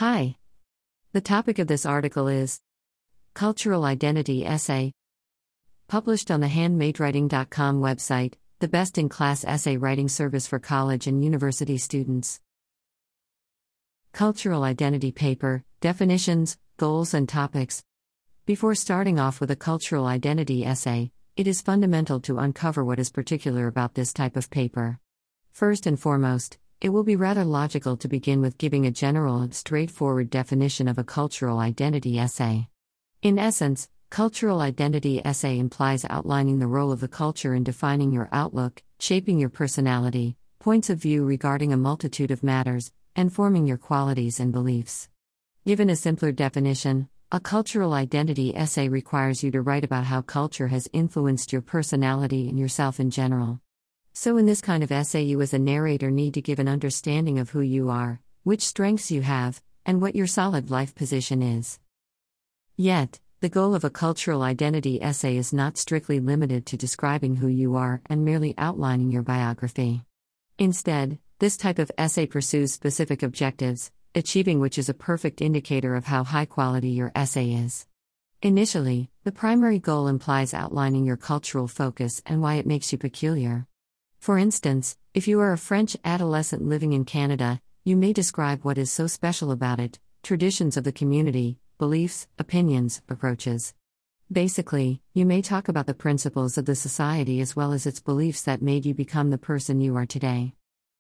Hi. The topic of this article is Cultural Identity Essay, published on the handmadewriting.com website, the best-in-class essay writing service for college and university students. Cultural Identity Paper, Definitions, Goals and Topics. Before starting off with a cultural identity essay, it is fundamental to uncover what is particular about this type of paper. First and foremost, it will be rather logical to begin with giving a general and straightforward definition of a cultural identity essay. In essence, cultural identity essay implies outlining the role of the culture in defining your outlook, shaping your personality, points of view regarding a multitude of matters, and forming your qualities and beliefs. Given a simpler definition, a cultural identity essay requires you to write about how culture has influenced your personality and yourself in general. So in this kind of essay, you as a narrator need to give an understanding of who you are, which strengths you have, and what your solid life position is. Yet, the goal of a cultural identity essay is not strictly limited to describing who you are and merely outlining your biography. Instead, this type of essay pursues specific objectives, achieving which is a perfect indicator of how high quality your essay is. Initially, the primary goal implies outlining your cultural focus and why it makes you peculiar. For instance, if you are a French adolescent living in Canada, you may describe what is so special about it, traditions of the community, beliefs, opinions, approaches. Basically, you may talk about the principles of the society as well as its beliefs that made you become the person you are today.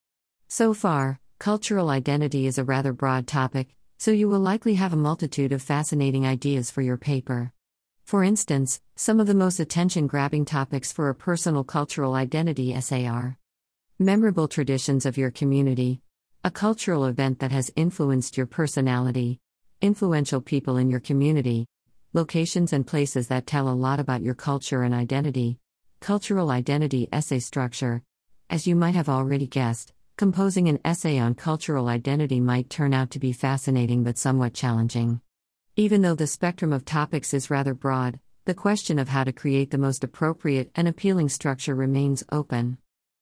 So far, cultural identity is a rather broad topic, so you will likely have a multitude of fascinating ideas for your paper. For instance, some of the most attention-grabbing topics for a personal cultural identity essay are memorable traditions of your community, a cultural event that has influenced your personality, influential people in your community, locations and places that tell a lot about your culture and identity, cultural identity essay structure. As you might have already guessed, composing an essay on cultural identity might turn out to be fascinating but somewhat challenging. Even though the spectrum of topics is rather broad, the question of how to create the most appropriate and appealing structure remains open.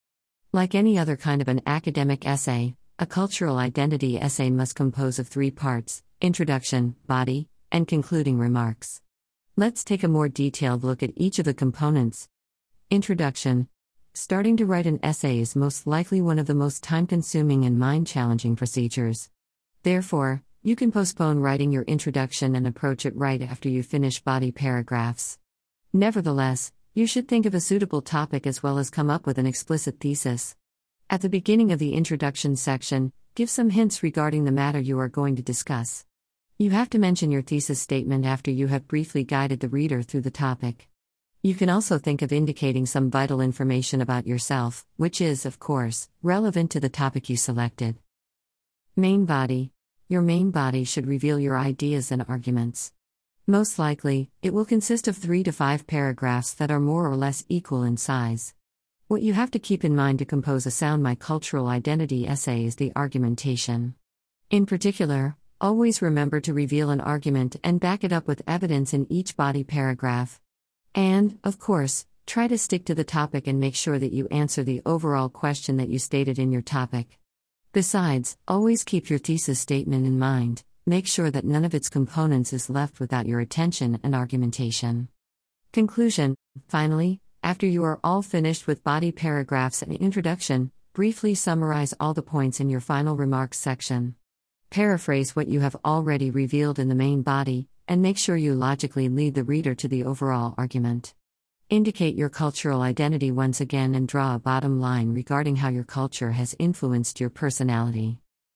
Like any other kind of an academic essay, a cultural identity essay must compose of 3 parts: introduction, body, and concluding remarks. Let's take a more detailed look at each of the components. Introduction. Starting to write an essay is most likely one of the most time-consuming and mind-challenging procedures. Therefore, you can postpone writing your introduction and approach it right after you finish body paragraphs. Nevertheless, you should think of a suitable topic as well as come up with an explicit thesis. At the beginning of the introduction section, give some hints regarding the matter you are going to discuss. You have to mention your thesis statement after you have briefly guided the reader through the topic. You can also think of indicating some vital information about yourself, which is, of course, relevant to the topic you selected. Main body. Your main body should reveal your ideas and arguments. Most likely, it will consist of 3 to 5 paragraphs that are more or less equal in size. What you have to keep in mind to compose a sound cultural identity essay is the argumentation. In particular, always remember to reveal an argument and back it up with evidence in each body paragraph. And, of course, try to stick to the topic and make sure that you answer the overall question that you stated in your topic. Besides, always keep your thesis statement in mind. Make sure that none of its components is left without your attention and argumentation. Conclusion. Finally, after you are all finished with body paragraphs and introduction, briefly summarize all the points in your final remarks section. Paraphrase what you have already revealed in the main body, and make sure you logically lead the reader to the overall argument. Indicate your cultural identity once again and draw a bottom line regarding how your culture has influenced your personality.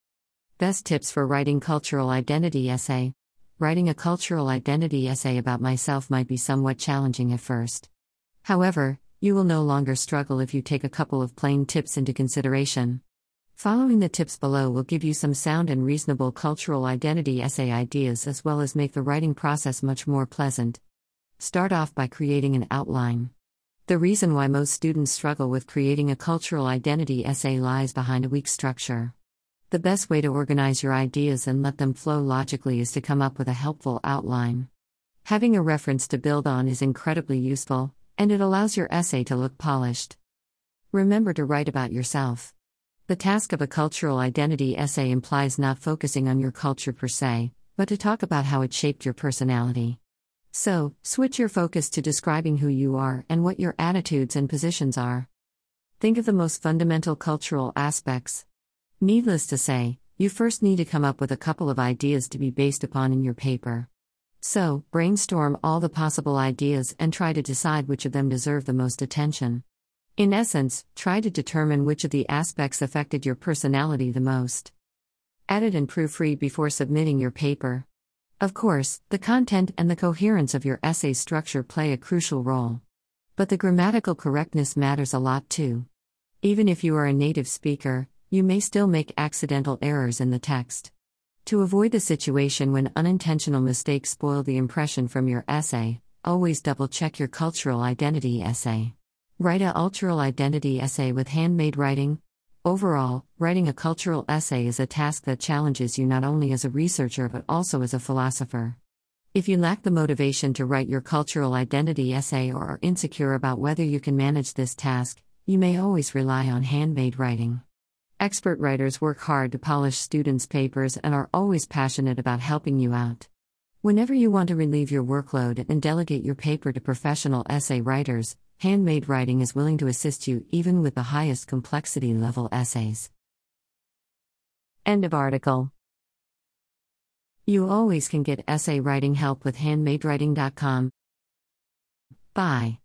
Best tips for writing cultural identity essay. Writing a cultural identity essay about myself might be somewhat challenging at first. However, you will no longer struggle if you take a couple of plain tips into consideration. Following the tips below will give you some sound and reasonable cultural identity essay ideas as well as make the writing process much more pleasant. Start off by creating an outline. The reason why most students struggle with creating a cultural identity essay lies behind a weak structure. The best way to organize your ideas and let them flow logically is to come up with a helpful outline. Having a reference to build on is incredibly useful, and it allows your essay to look polished. Remember to write about yourself. The task of a cultural identity essay implies not focusing on your culture per se, but to talk about how it shaped your personality. So, switch your focus to describing who you are and what your attitudes and positions are. Think of the most fundamental cultural aspects. Needless to say, you first need to come up with a couple of ideas to be based upon in your paper. So, brainstorm all the possible ideas and try to decide which of them deserve the most attention. In essence, try to determine which of the aspects affected your personality the most. Edit and proofread before submitting your paper. Of course, the content and the coherence of your essay's structure play a crucial role. But the grammatical correctness matters a lot too. Even if you are a native speaker, you may still make accidental errors in the text. To avoid the situation when unintentional mistakes spoil the impression from your essay, always double-check your cultural identity essay. Write a cultural identity essay with handmade writing. Overall, writing a cultural essay is a task that challenges you not only as a researcher but also as a philosopher. If you lack the motivation to write your cultural identity essay or are insecure about whether you can manage this task, you may always rely on handmade writing. Expert writers work hard to polish students' papers and are always passionate about helping you out. Whenever you want to relieve your workload and delegate your paper to professional essay writers, handmade writing is willing to assist you even with the highest complexity level essays. End of article. You always can get essay writing help with handmadewriting.com. Bye.